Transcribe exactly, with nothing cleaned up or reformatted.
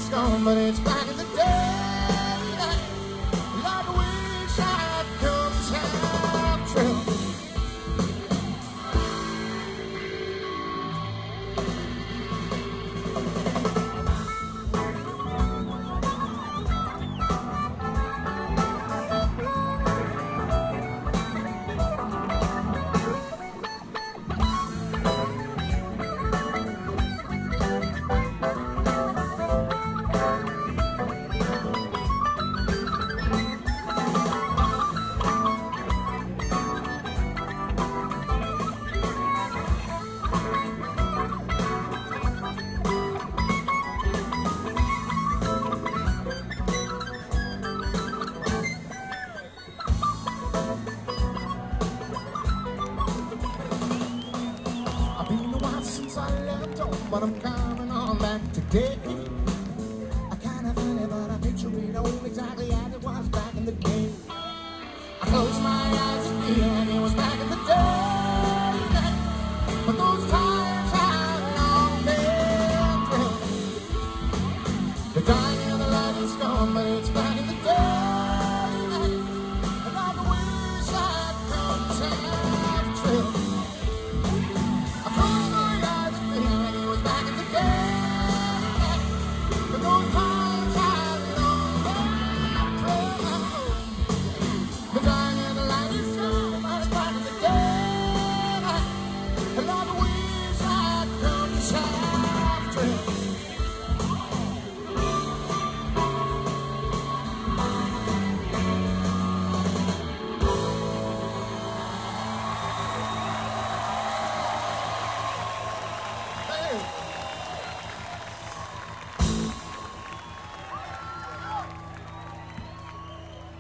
is gone, but it's back in the day. Like a wish I had come time travel. Since I left home, but I'm coming on back today. I kinda funny, but I picture it all exactly as it was back in the day. I close my eyes and feel and it was back in the day. But those times have long been through. The dying of the light is gone, but it's back.